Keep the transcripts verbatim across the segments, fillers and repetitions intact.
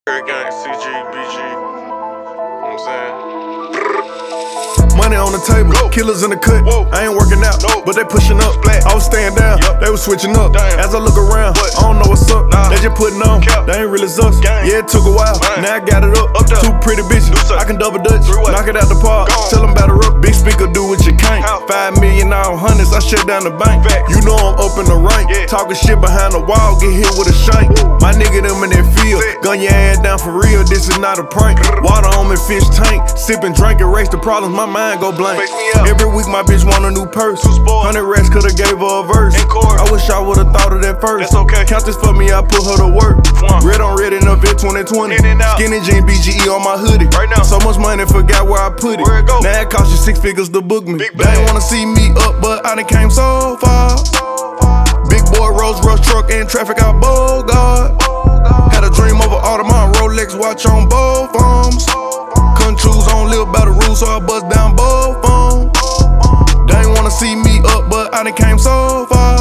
Gang, C G, B G, you know what I'm saying? Money on the table, Go. Killers in the cut. Whoa. I ain't working out, no. But they pushing up. Black. I was staying down, yep. They was switching up. Damn. As I look around, what? I don't know what's up. Nah. They just putting on, Cap. They ain't really us. Gang. Yeah, it took a while. Man. Now I got it up. up Two pretty bitches, I can double dutch. Knock it out the park, tell them batter up. Big speaker, do what you can't. How? Five million all hundreds, I shut down the bank. Facts. You know I'm up in the rank. Yeah. Talking shit behind the wall, get hit with a shank. Woo. My nigga them in that field, Fit. Gun your ass down for real, this is not a prank. Water on me, fish tank. Sipping, drink, erase the problems, my mind go blank. Every week my bitch want a new purse. Hundred racks coulda gave her a verse. I wish I would've thought of that first. That's okay. Count this for me, I put her to work. Red on red in the vet twenty twenty. Skinny jean B G E on my hoodie. Right now. So much money, forgot where I put it. Where it go? Now it cost you six figures to book me. Big they ain't wanna see me up, but I done came so far. Big boy Rolls Royce truck and traffic out Bogart. Had a dream over Audemars, Rolex watch on both arms. Couldn't choose on, live by the rules, so I bust down both arms. They ain't wanna see me up, but I done came so far.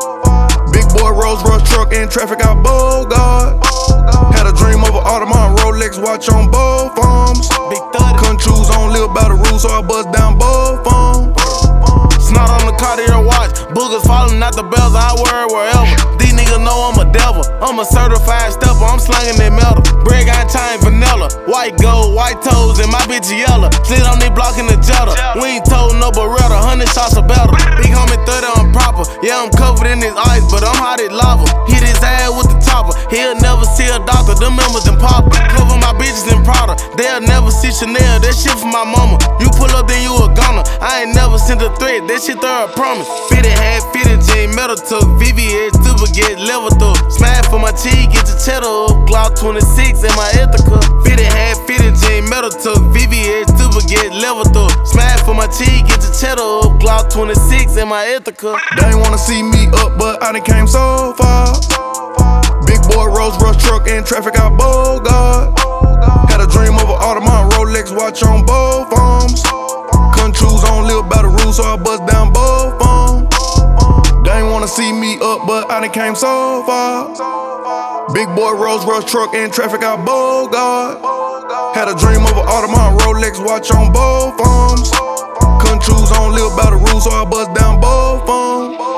Big boy Rolls Royce truck and traffic out Bogart. Had a dream over Audemars, Rolex watch on both arms. Couldn't choose on, live by the rules, so I bust down both arms. Snot on the Cartier watch, boogers falling out the bells, I wear it wherever. These niggas know I'm a devil, I'm a certified stepper, I'm slanging that metal. Bread got chain vanilla, white gold, white toes, and my bitch yellow. Slit on they blocking the Jetta, we ain't told no Beretta, hundred shots of better. Big homie thirty, I'm proper, yeah I'm covered in this ice, but I'm hot as lava. Hit his ass with the topper, he'll never see a doctor, them members in pop. Cover my bitches in Prada, they'll never see Chanel, that shit for my mama. You pull up then you a gunner, I ain't never sent a threat, that shit throw a promise. Fitted hat, fitted jean, metal took, V V S, super get level through. Smash for my cheek, get your cheddar up. Glock twenty-six in my Ithaca. Fitted hat, fitted jean, metal took, V V S, super get level through. Smash for my cheek, get your cheddar up. Glock twenty-six in my Ithaca. They ain't wanna see me up, but I done came so far. Big boy Rolls Royce truck and traffic out Bogart. Had a dream over Audemars, Rolex watch on both arms. Couldn't choose on, live by the rules, so I bust down both arms. They ain't wanna see me up, but I done came so far. Big boy Rolls Royce truck and traffic out Bogart. Had a dream over Audemars, Rolex watch on both arms. Couldn't choose on, live by the rules, so I bust down both arms.